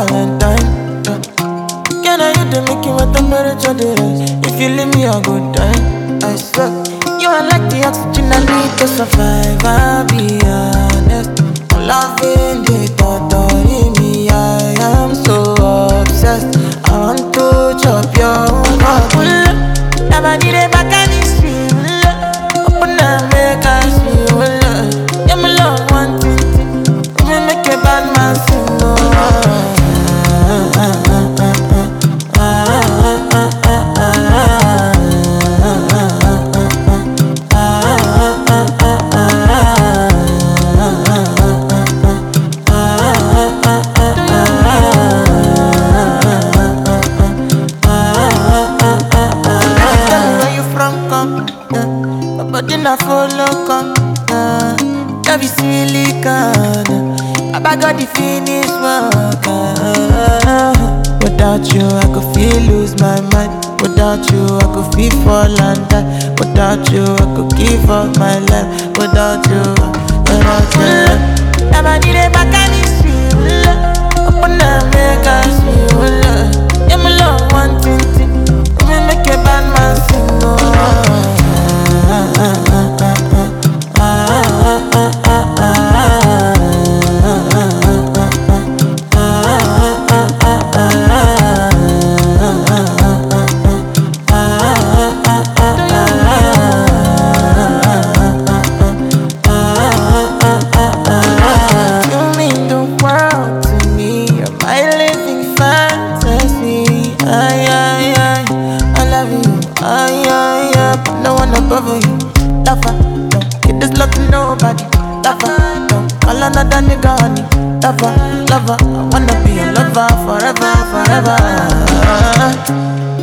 Valentine. Can I you to make you my temperature rise? If you leave me, I go die. I swear, you are like the oxygen I need to survive. I'll be honest. I'm loving the thought of me. I am so obsessed. I want to chop your heart. Never did it back and it's real. Open up, make us feel. Yeah, my love, one thing. Me make a bad man sing. But then I follow come, love is silicon. I got the finish work. Without you, I could feel lose my mind. Without you, I could feel fall and die. Without you, I could give up my life. Without you, never need a back and it's real. Open up, make us feel. Yeah, my love, one thing. Me make a bad man sing. No one above you. Lover, don't get this love to nobody. Lover, don't call another nigga honey. Lover, I wanna be a lover forever, forever.